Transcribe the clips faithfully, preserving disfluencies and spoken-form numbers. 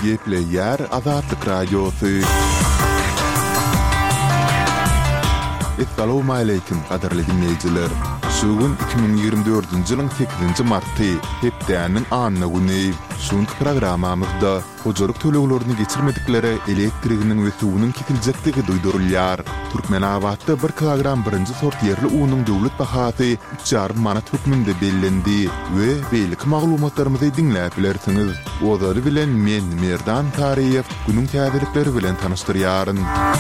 Yeple yer Azatlık Radyosu. Assalamu alaykum qadarly dinleyijiler. Sugun iki bin ýygrimi dördünji ýylyň sekizinji marty, hepdäniň anyny güni. Şuňky programmamyzda hojalyk töleglerini geçirmedikleri elektriginiň we suwunyň kesiljektigi duýdurulýar. Türkmenabadda bir kilogram birinji sort ýerli uwunyň döwlet bahasy üç ýarym manat hökmünde bellendi we beýlik maglumatlarymyzy dinläp bilersiňiz. Ozary bilen men Merdan Tariýew günüň täzelikleri bilen tanystyryaryn.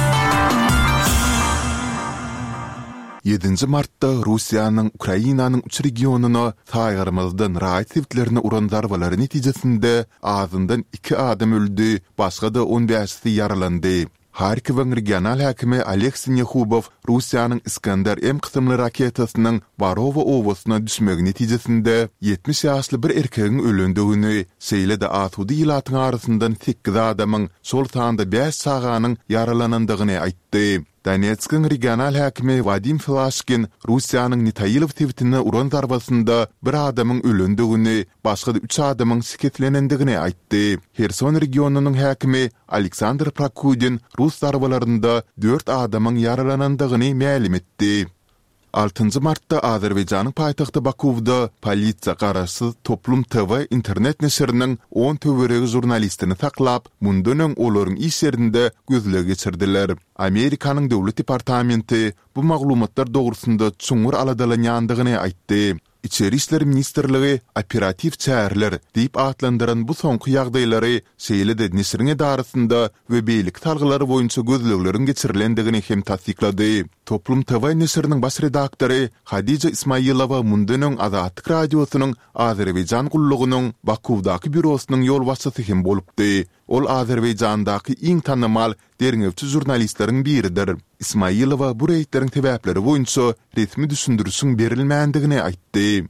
yedinji martda Russiýanyň Ukrainanyň üç regionuny taýgarmazdan raýat sewtlerini uran zarbalary netijesinde azyndan iki adam öldü, başga da on beşi ýaralandy. Harkiwň regional häkimi Aleksey Nehubov Russiýanyň Iskandar M kysymly raketasynyň Varovo owasyna düşmegi netijesinde yetmiş ýaşly bir erkegiň ölendigini, şeýle-de asudy ýylatyň arasyndan sekiz adamyň şol taýda beş saganyň yaralanandygyny aýtdy. Donetsk'in regional häkimi Vadim Filashkin Russiýanyň Nitayilov sewtine uran zarbasynda bir adamyň ölendigini, başga da üç adamyň şiketlenendigini aýtdy. Herson regionunyň häkimi Aleksandr Prokudin Rus zarbalarynda dört adamyň yaralanandygyny ma'lum etdi. altynji martda Azerbaýjanyň paýtagty Bakuwda polisiýa garaşsyz Toplum T V internet neşriniň on töweregi jurnalistini taklap, mundan öň olaryň iş ýerinde gözle geçirdiler. Amerikanyň döwlet departamenti bu maglumatlar dogrusynda çuňur aladalanýandygyny aýtdy. İçeri işler Ministerligi operativ çäherler diýip atlandyran bu soňky ýagdaýlary şeýle-de neşriň edarasynda we beýlik talgylary boýunça gözlegleriň geçirilendigini hem tasdiklady. Toplum T V neşriniň baş redaktory Hadija Ismailova mundan öň Azatlyk radiosynyň Azerbaýjan gullugynyň Bakuwdaky bürosynyň ýol başçysy hem bolupdy. Ol Azerbaýjandaky iň tanymal derňewçi jurnalistleriň biridir. Ismailova bu reýtleriň sebäpleri boýunça resmi düşündürüşiň berilmändigini aýtdy.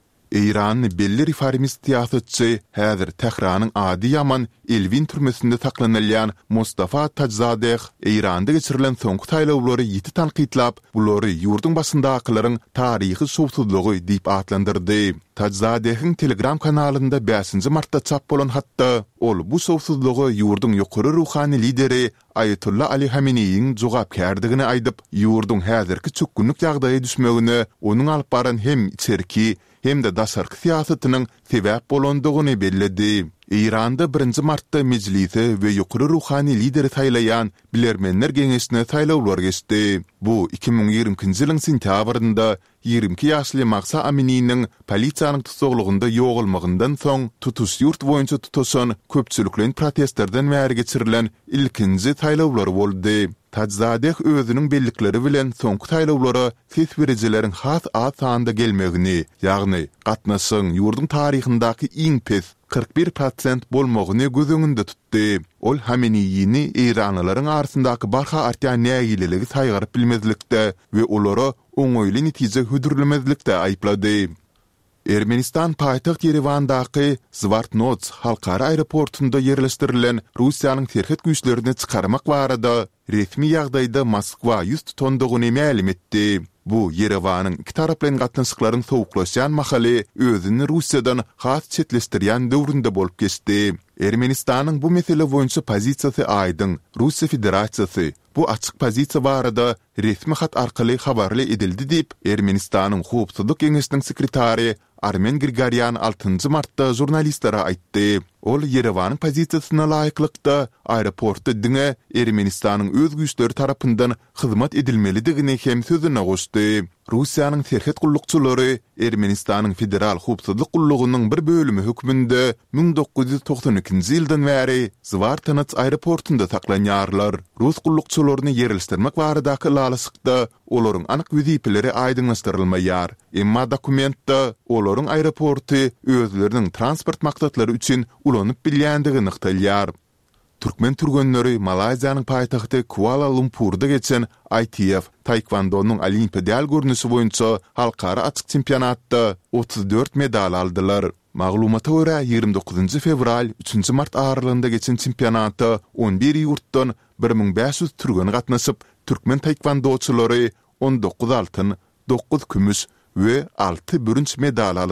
İran belli reformist siýasatçy häzir Tehranyň Ady Yaman Elvin türmesinde saklanylýan Mustafa Tajzadeh İranda geçirilen soňky taýlawlary ýiti tanqidlap, bulary ýurduň başyndakylaryň taryhy şowsuzlygy diýip atlandyrdy. Tajzadehiň Telegram kanalynda beşinji martda çap bolan hatda ol bu şowsuzlygy ýurduň ýokary ruhany lideri Ayatullah Ali Hameneiň jogapkärdigini aýdyp, ýurduň häzirki çökgünlik ýagdaýy düşmegini onuň alyp baran hem içerki hem de daşarky siýasatynyň sebäp bolandygyny belledi. İranda birinji martda meclisi we ýokary ruhany lideri taýlayan bilermenler geňeşine taýlawlar geçdi. Bu iki bin ýygrimiňji ýylyň sentýabrynda ýygrimi iki ýaşly Mahsa Aminiň polisiýanyň tutsaglygynda ýogalmagyndan soň tutuş ýurt boýunça tutuşan köpçüliklen protestlerden bäri geçirilen ilkinji taýlawlar boldy. Tajzadeh özüniň bellikleri bilen soňky taýlawlara ses berejileriň has az sanda gelmegini, ýagny gatnaşyň ýurdun taryhyndaky iň pes kırk bir prosent bolmagyny gözüňünde tutdy. Ol Hameneýini İranlylaryň arasyndaky barha artýan nägileligi saýgaryp bilmezlikde we olara oňoýly netije hödürlemezlikde aýplady. Ermenistan paýtaxt Yerevandaky Zvartnots halkara aeroportunda ýerleşdirilen Russiýanyň terhet güýçlerini çykarmak barada resmi ýagdaýda Moskwa ýüz tutandygyny ma'lum etdi. Bu Yerewanyň iki tarap bilen gatnaşyklaryň sowuklaşýan mahaly özüni Russiýadan has çetleşdirýän döwründe bolup geçdi. Ermenistanyň bu mesele boýunça pozisiýasy aýdyň. Russiýa Federasiýasy bu açyk pozisiýa barada resmi hat arkaly habarly edildi diýip Ermenistanyň howpsuzlyk geňeşiniň sekretary Armen Grigoryan altynji martda jurnalistlere aýtdy. Ol Yerewanyň pozisiýasyna laýyklykda aeroportda diňe Ermenistanyň öz güýçleri tarapyndan hyzmat edilmelidigini hem sözüne goşdy. Russiýanyň terhet gullukçylary Ermenistanyň federal howpsuzlyk gullugynyň bir bölümi hökmünde bin dokuz ýüz toksan ikinji ýyldan bäri Zvartnots aeroportunda saklanýarlar. Rus gullukçylaryny ýerleşdirmek baradaky lalasykda olaryň anyk wezipleri aýdynlaşdyrylmaýar. Emma dokumentda olaryň aeroporty özleriniň transport maksatlary üçin ulanyp bilýändigini ykdylýar. Türkmen türgenleri Malazyanyň paýtagty Kuala Lumpurda geçen I T F Taekwondo'nun olimpiadal görnüşi boýunça halkara açyk çempionatda otuz dört medal aldylar. Maglumata görä ýygrimi dokuzynji fevral üçünji mart aralygynda geçen çempionatda on bir ýurtdan bir min beş ýüz türgen gatnaşyp, türkmen taekwondo on dokuz altyn, dokuz kümüş we altı bürünç medal alyp